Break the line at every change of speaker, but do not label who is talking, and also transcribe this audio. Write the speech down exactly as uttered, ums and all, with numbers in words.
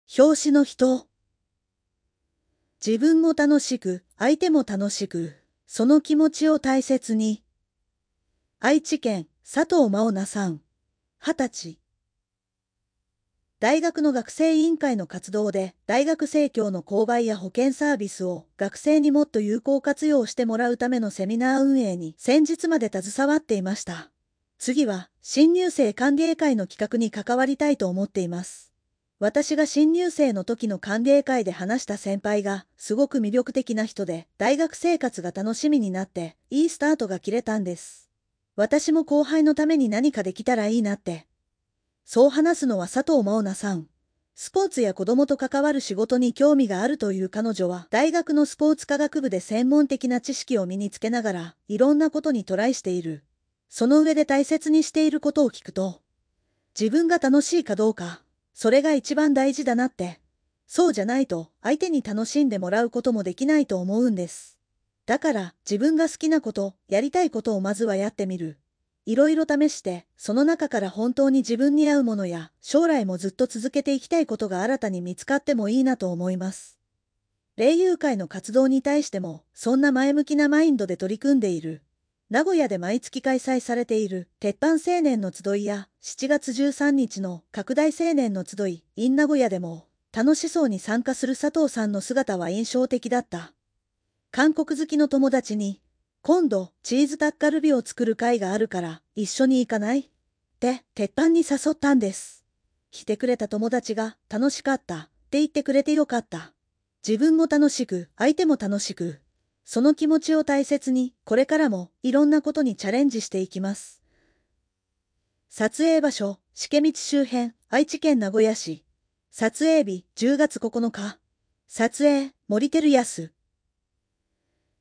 表紙の人。自分も楽しく、相手も楽しく、その気持ちを大切に。愛知県佐藤真央奈さん、はたち。大学の学生委員会の活動で、大学生協の購買や保険サービスを学生にもっと有効活用してもらうためのセミナー運営に先日まで携わっていました。次は、新入生歓迎会の企画に関わりたいと思っています。私が新入生の時の歓迎会で話した先輩がすごく魅力的な人で、大学生活が楽しみになっていいスタートが切れたんです。私も後輩のために何かできたらいいなって。そう話すのは佐藤真央奈さん。スポーツや子供と関わる仕事に興味があるという彼女は大学のスポーツ科学部で専門的な知識を身につけながらいろんなことにトライしている。その上で大切にしていることを聞くと、自分が楽しいかどうか、それが一番大事だなって。そうじゃないと相手に楽しんでもらうこともできないと思うんです。だから自分が好きなこと、やりたいことをまずはやってみる。いろいろ試して、その中から本当に自分に合うものや、将来もずっと続けていきたいことが新たに見つかってもいいなと思います。霊友会の活動に対しても、そんな前向きなマインドで取り組んでいる。名古屋で毎月開催されている鉄板青年の集いやしちがつじゅうさんにちの拡大青年の集い in 名古屋でも楽しそうに参加する佐藤さんの姿は印象的だった。韓国好きの友達に今度チーズタッカルビを作る会があるから一緒に行かないって鉄板に誘ったんです。来てくれた友達が楽しかったって言ってくれてよかった。自分も楽しく相手も楽しく。その気持ちを大切に、これからもいろんなことにチャレンジしていきます。撮影場所、茂道周辺、愛知県名古屋市。撮影日、じゅうがつここのか。撮影、森照康。